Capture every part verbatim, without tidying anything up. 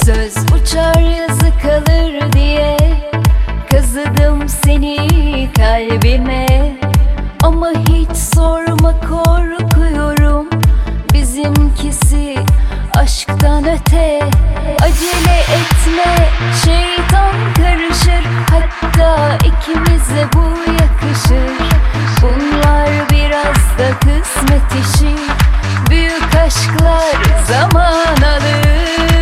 Söz uçar yazı kalır diye kazıdım seni kalbime. Ama hiç sorma, korkuyorum, bizimkisi aşktan öte. Acele etme, şeytan karışır, hatta ikimize bu yakışır. Bunlar biraz da kısmet işi, büyük aşklar zaman alır.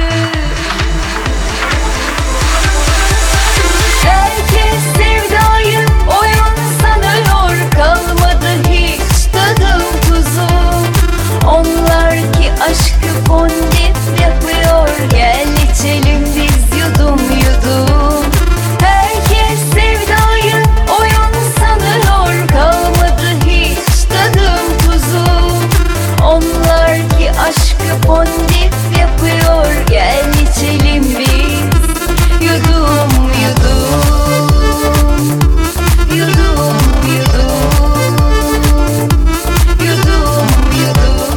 Herkes sevdayı oyun sanıyor, kalmadı hiç tadım tuzum. Onlar ki aşkı fondip yapıyor, gel içelim biz yudum yudum. Herkes sevdayı oyun sanıyor, kalmadı hiç tadım tuzum. Onlar ki aşkı fondip yapıyor, gel içelim biz yudum yudum. Yudum yudum. Yudum yudum.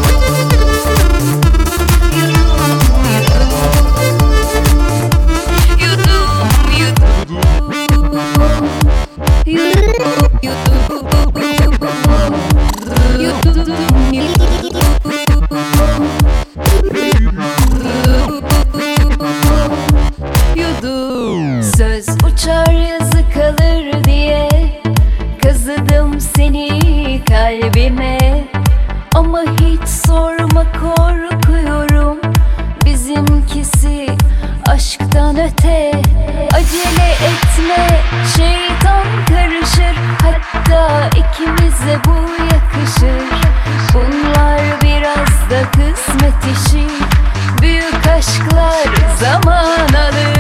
Söz uçar yazı kalır diye kazıdım seni kalbime. Ama hiç sorma, korkuyorum, bizimkisi aşktan öte. Acele etme, şeytan karışır, hatta ikimize bu yakışır. Bunlar biraz da kısmet işi, büyük aşklar zaman alır.